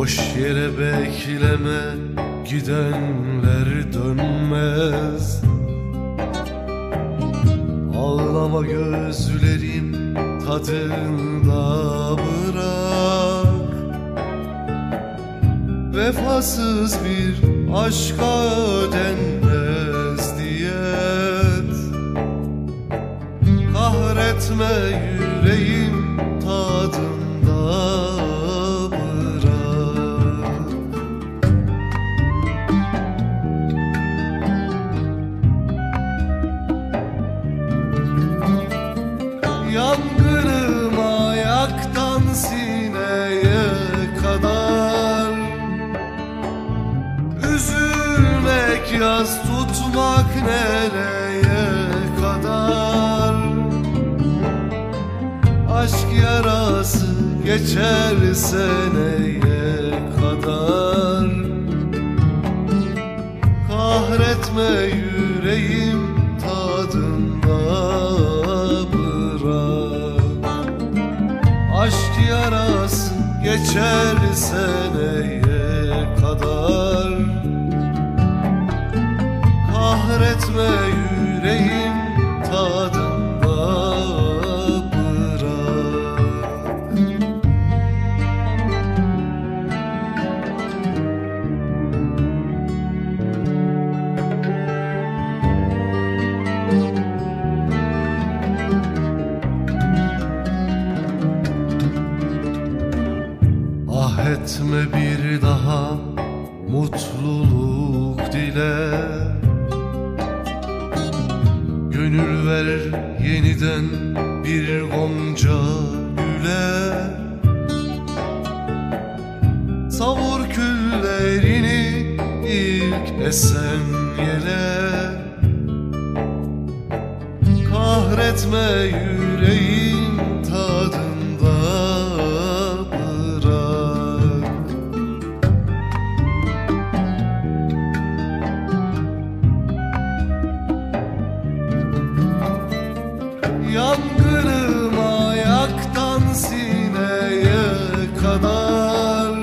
Boş yere bekleme, gidenler dönmez. Ağlama gözlerim tadında bırak. Vefasız bir aşka denmez diyet. Kahretme yüreğim tadında bırak. Yangınım ayaktan sineye kadar. Üzülmek, yas tutmak nereye kadar? Aşk yarası geçer seneye kadar. Kahretme yüreğim tadında bırak. Aşk yarası geçer seneye kadar. Kahretme yüreğim tadında bırak. Ah etme bir daha mutluluk dile. Gönül ver yeniden bir gonca güle. Savur küllerini ilk esen yele. Kahretme yüreğin tadında bırak. Yangınım ayaktan sineye kadar.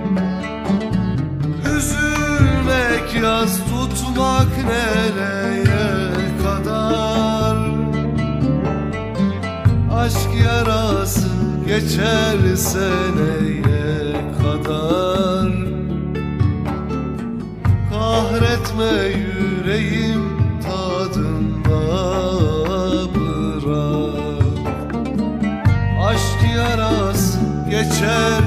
Üzülmek, yas tutmak nereye kadar? Aşk yarası geçer seneye kadar. Kahretme yüreğim tadında bırak. Aşk yarası geçer